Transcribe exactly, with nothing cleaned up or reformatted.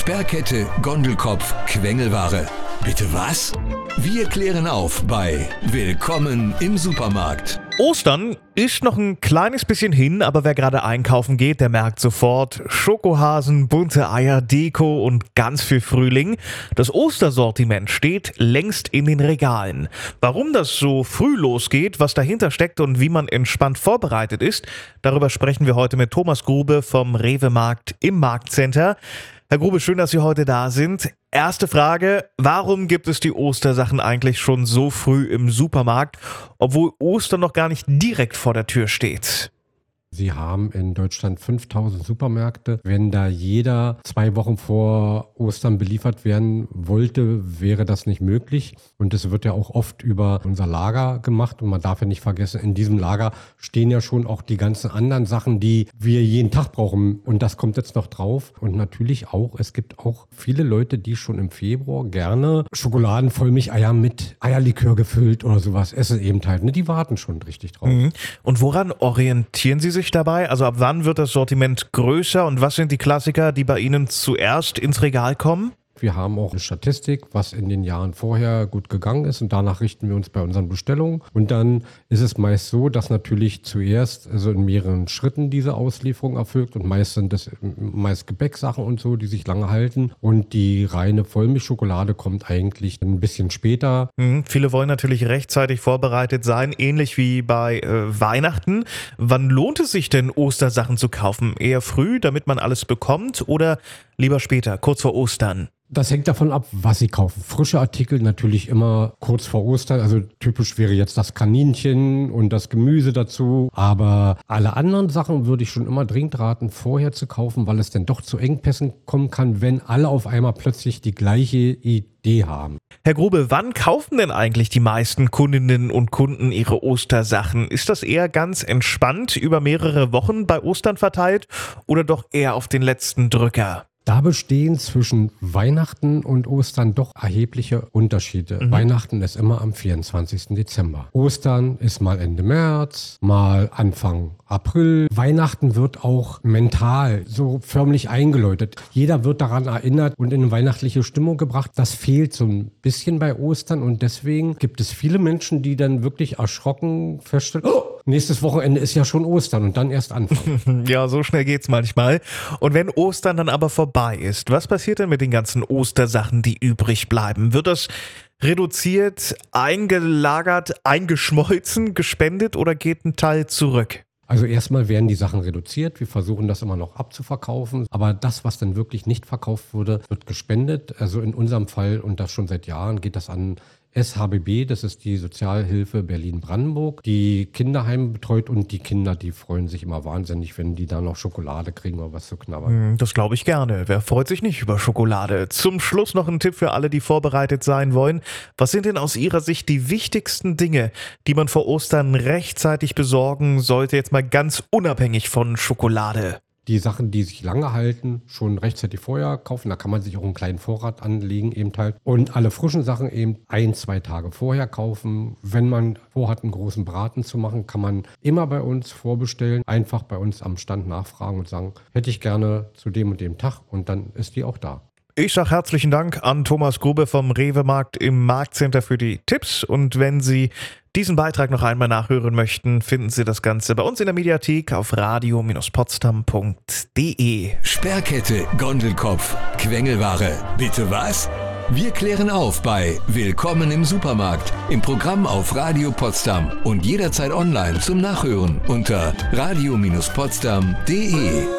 Sperrkette, Gondelkopf, Quengelware. Bitte was? Wir klären auf bei Willkommen im Supermarkt. Ostern ist noch ein kleines bisschen hin, aber wer gerade einkaufen geht, der merkt sofort Schokohasen, bunte Eier, Deko und ganz viel Frühling. Das Ostersortiment steht längst in den Regalen. Warum das so früh losgeht, was dahinter steckt und wie man entspannt vorbereitet ist, darüber sprechen wir heute mit Thomas Grube vom Rewe-Markt im Marktcenter. Herr Grube, schön, dass Sie heute da sind. Erste Frage, warum gibt es die Ostersachen eigentlich schon so früh im Supermarkt, obwohl Ostern noch gar nicht direkt vor der Tür steht? Sie haben in Deutschland fünftausend Supermärkte. Wenn da jeder zwei Wochen vor Ostern beliefert werden wollte, wäre das nicht möglich. Und es wird ja auch oft über unser Lager gemacht. Und man darf ja nicht vergessen, in diesem Lager stehen ja schon auch die ganzen anderen Sachen, die wir jeden Tag brauchen. Und das kommt jetzt noch drauf. Und natürlich auch, es gibt auch viele Leute, die schon im Februar gerne Schokoladenvollmilcheier mit Eierlikör gefüllt oder sowas essen eben halt. Ne? Die warten schon richtig drauf. Mhm. Und woran orientieren Sie sich dabei? Also ab wann wird das Sortiment größer und was sind die Klassiker, die bei Ihnen zuerst ins Regal kommen? Wir haben auch eine Statistik, was in den Jahren vorher gut gegangen ist und danach richten wir uns bei unseren Bestellungen. Und dann ist es meist so, dass natürlich zuerst also in mehreren Schritten diese Auslieferung erfolgt und meist sind das meist Gebäcksachen und so, die sich lange halten und die reine Vollmilchschokolade kommt eigentlich ein bisschen später. Mhm, viele wollen natürlich rechtzeitig vorbereitet sein, ähnlich wie bei äh, Weihnachten. Wann lohnt es sich denn, Ostersachen zu kaufen? Eher früh, damit man alles bekommt oder lieber später, kurz vor Ostern? Das hängt davon ab, was Sie kaufen. Frische Artikel natürlich immer kurz vor Ostern. Also typisch wäre jetzt das Kaninchen und das Gemüse dazu. Aber alle anderen Sachen würde ich schon immer dringend raten, vorher zu kaufen, weil es dann doch zu Engpässen kommen kann, wenn alle auf einmal plötzlich die gleiche Idee haben. Herr Grube, wann kaufen denn eigentlich die meisten Kundinnen und Kunden ihre Ostersachen? Ist das eher ganz entspannt über mehrere Wochen bei Ostern verteilt oder doch eher auf den letzten Drücker? Da bestehen zwischen Weihnachten und Ostern doch erhebliche Unterschiede. Mhm. Weihnachten ist immer am vierundzwanzigsten Dezember. Ostern ist mal Ende März, mal Anfang April. Weihnachten wird auch mental so förmlich eingeläutet. Jeder wird daran erinnert und in eine weihnachtliche Stimmung gebracht. Das fehlt so ein bisschen bei Ostern und deswegen gibt es viele Menschen, die dann wirklich erschrocken feststellen, oh, nächstes Wochenende ist ja schon Ostern und dann erst anfangen. Ja, so schnell geht's manchmal. Und wenn Ostern dann aber vorbei ist, was passiert denn mit den ganzen Ostersachen, die übrig bleiben? Wird das reduziert, eingelagert, eingeschmolzen, gespendet oder geht ein Teil zurück? Also erstmal werden die Sachen reduziert. Wir versuchen das immer noch abzuverkaufen. Aber das, was dann wirklich nicht verkauft wurde, wird gespendet. Also in unserem Fall, und das schon seit Jahren, geht das an S H B B, das ist die Sozialhilfe Berlin-Brandenburg, die Kinderheime betreut und die Kinder, die freuen sich immer wahnsinnig, wenn die da noch Schokolade kriegen oder was zu knabbern. Das glaube ich gerne. Wer freut sich nicht über Schokolade? Zum Schluss noch ein Tipp für alle, die vorbereitet sein wollen. Was sind denn aus Ihrer Sicht die wichtigsten Dinge, die man vor Ostern rechtzeitig besorgen sollte, jetzt mal ganz unabhängig von Schokolade? Die Sachen, die sich lange halten, schon rechtzeitig vorher kaufen. Da kann man sich auch einen kleinen Vorrat anlegen eben halt. Und alle frischen Sachen eben ein, zwei Tage vorher kaufen. Wenn man vorhat, einen großen Braten zu machen, kann man immer bei uns vorbestellen. Einfach bei uns am Stand nachfragen und sagen, hätte ich gerne zu dem und dem Tag. Und dann ist die auch da. Ich sage herzlichen Dank an Thomas Grube vom Rewe-Markt im Marktcenter für die Tipps. Und wenn Sie diesen Beitrag noch einmal nachhören möchten, finden Sie das Ganze bei uns in der Mediathek auf radio Bindestrich potsdam Punkt de. Sperrkette, Gondelkopf, Quengelware. Bitte was? Wir klären auf bei Willkommen im Supermarkt im Programm auf Radio Potsdam und jederzeit online zum Nachhören unter radio Bindestrich potsdam Punkt de.